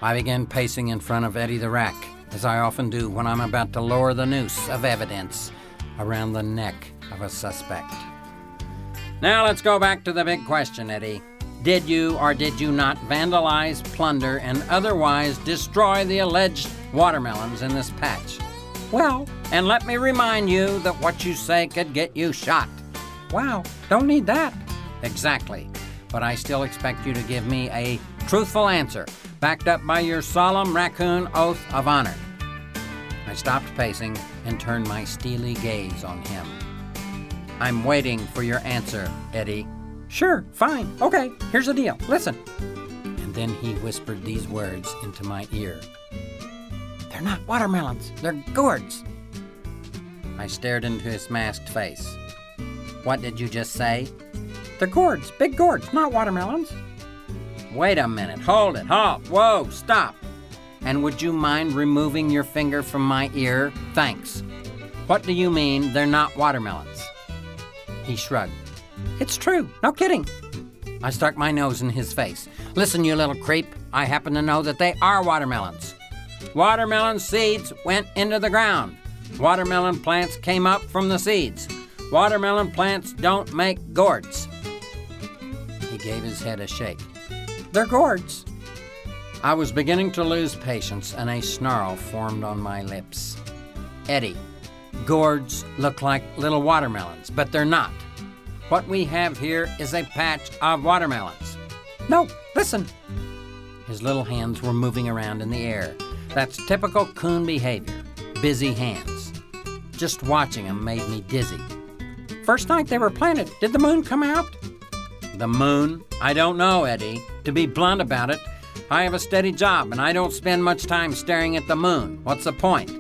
I began pacing in front of Eddie the Rack, as I often do when I'm about to lower the noose of evidence around the neck of a suspect. Now let's go back to the big question, Eddie. Did you or did you not vandalize, plunder, and otherwise destroy the alleged watermelons in this patch? Well, and let me remind you that what you say could get you shot. Wow, don't need that. Exactly, but I still expect you to give me a truthful answer, backed up by your solemn raccoon oath of honor. I stopped pacing and turned my steely gaze on him. I'm waiting for your answer, Eddie. Sure, fine, okay, here's the deal, listen. And then he whispered these words into my ear. They're not watermelons, they're gourds. I stared into his masked face. What did you just say? They're gourds, big gourds, not watermelons. Wait a minute, hold it, halt, whoa, stop. And would you mind removing your finger from my ear? Thanks. What do you mean they're not watermelons? He shrugged. It's true, no kidding. I stuck my nose in his face. Listen, you little creep, I happen to know that they are watermelons. Watermelon seeds went into the ground. Watermelon plants came up from the seeds. Watermelon plants don't make gourds. He gave his head a shake. They're gourds. I was beginning to lose patience, and a snarl formed on my lips. Eddie, gourds look like little watermelons, but they're not. What we have here is a patch of watermelons. No, listen. His little hands were moving around in the air. That's typical coon behavior, busy hands. Just watching them made me dizzy. First night they were planted, did the moon come out? The moon? I don't know, Eddie. To be blunt about it, I have a steady job and I don't spend much time staring at the moon. What's the point?